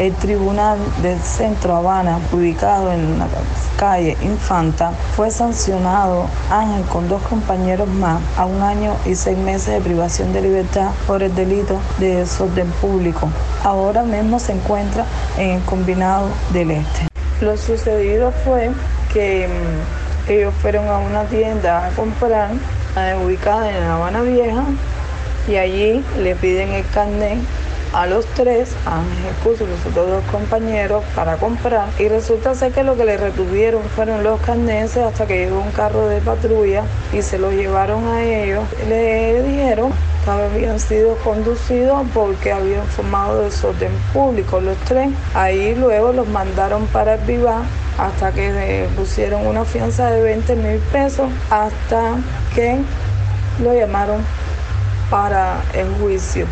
El Tribunal del Centro Habana, ubicado en la calle Infanta, fue sancionado Ángel con 2 compañeros más a 1 año y 6 meses de privación de libertad por el delito de desorden público. Ahora mismo se encuentra en el Combinado del Este. Lo sucedido fue que ellos fueron a una tienda a comprar, ubicada en La Habana Vieja, y allí le piden el carnet a los 3, a Ángel Cruz y los otros 2 compañeros, para comprar, y resulta ser que lo que le retuvieron fueron los carnets hasta que llegó un carro de patrulla y se los llevaron a ellos. Le dijeron que habían sido conducidos porque habían formado desorden público los 3. Ahí luego los mandaron para el Vivar hasta que le pusieron una fianza de 20,000 pesos, hasta que lo llamaron para el juicio.